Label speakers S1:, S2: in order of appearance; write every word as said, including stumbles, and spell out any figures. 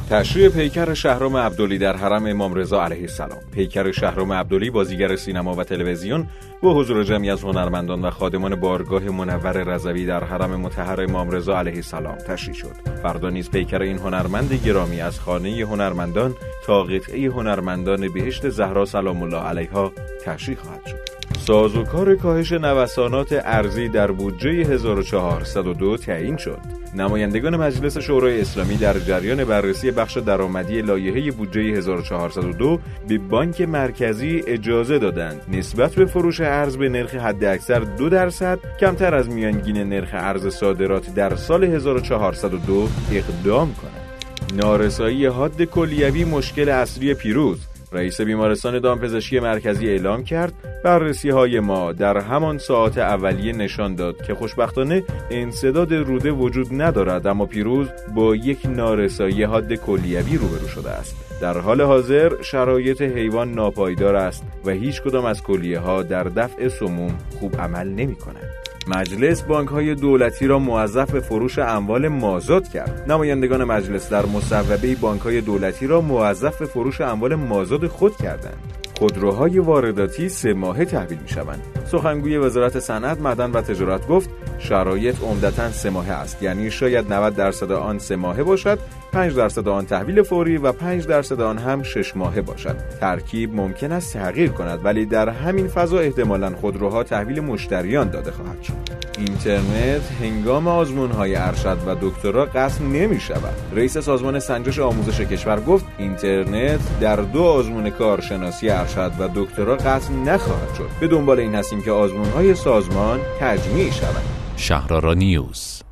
S1: تشرییع پیکر شهرام عبدلی در حرم امام رضا علیه السلام. پیکر شهرام عبدلی بازیگر سینما و تلویزیون با حضور جمعی از هنرمندان و خادمان بارگاه منور رضوی در حرم مطهر امام رضا علیه السلام تشییع شد. فردا نیز پیکر این هنرمند گرامی از خانه هنرمندان تا قطعه هنرمندان بهشت زهرا سلام الله علیها تشییع خواهد شد. سازوکار کاهش نوسانات ارزی در بودجه هزار و چهارصد و دو تعیین شد. نمایندگان مجلس شورای اسلامی در جریان بررسی بخش درآمدی لایحه بودجه هزار و چهارصد و دو به بانک مرکزی اجازه دادند نسبت به فروش ارز به نرخ حداکثر دو درصد کمتر از میانگین نرخ ارز صادرات در سال هزار و چهارصد و دو اقدام کنند. نارسایی حاد کلیوی مشکل اصلی پیروز. رئیس بیمارستان دامپزشکی مرکزی اعلام کرد بررسی‌های ما در همان ساعات اولیه نشان داد که خوشبختانه انسداد روده وجود ندارد، اما پیروز با یک نارسایی حاد کلیوی روبرو شده است. در حال حاضر شرایط حیوان ناپایدار است و هیچ کدام از کلیه‌ها در دفع سموم خوب عمل نمی‌کنند. مجلس بانک‌های دولتی را موظف به فروش اموال مازاد کرد. نمایندگان مجلس در مصوبه بانک‌های دولتی را موظف به فروش اموال مازاد خود کردند. خودروهای وارداتی سه ماهه تحویل می‌شوند. سخنگوی وزارت صنعت، معدن و تجارت گفت شرایط عمدتاً سه ماهه است، یعنی شاید نود درصد آن سه ماهه باشد، پنج درصد آن تحویل فوری و پنج درصد آن هم شش ماهه باشد. ترکیب ممکن است تغییر کند، ولی در همین فضا احتمالاً خودروها تحویل مشتریان داده خواهد شد. اینترنت هنگام آزمون‌های ارشد و دکترا قطع نمی‌شود. رئیس سازمان سنجش آموزش کشور گفت اینترنت در دو آزمون کارشناسی ارشد و دکترا قطع نخواهد شد. به دنبال این هستیم که آزمون‌های سازمان تجمیع شوند.
S2: شهرآرا نیوز.